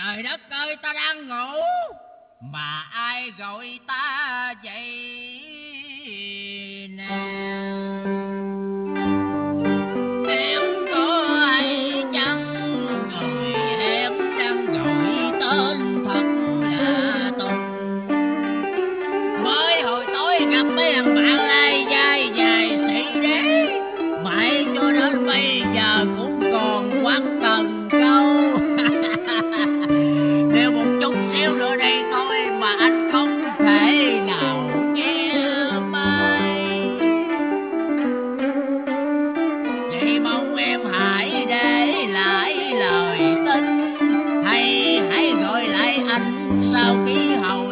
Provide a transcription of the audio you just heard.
Trời đất ơi, ta đang ngủ mà ai gọi ta vậy nè? Em có hay chăng người em đang gọi tên thật là Tùng? Mới hồi tối gặp mấy thằng bạn lai dai dài sĩ đế, mãi cho đến bây giờ cũng còn quắt cần câu. Nếu một chút xíu nữa đây thôi mà anh không thể nào nghe mai. Vậy mong em hãy để lại lời tin, hay hãy gọi lại anh sau khi hầu